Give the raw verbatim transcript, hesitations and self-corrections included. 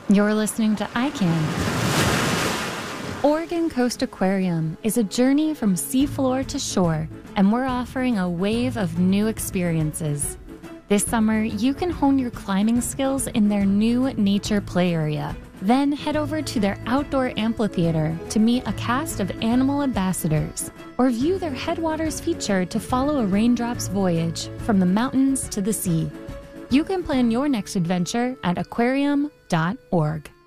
You're listening to I Can. Oregon Coast Aquarium is a journey from seafloor to shore, and we're offering a wave of new experiences. This summer, you can hone your climbing skills in their new nature play area. Then head over to their outdoor amphitheater to meet a cast of animal ambassadors, or view their Headwaters feature to follow a raindrop's voyage from the mountains to the sea. You can plan your next adventure at aquarium dot org.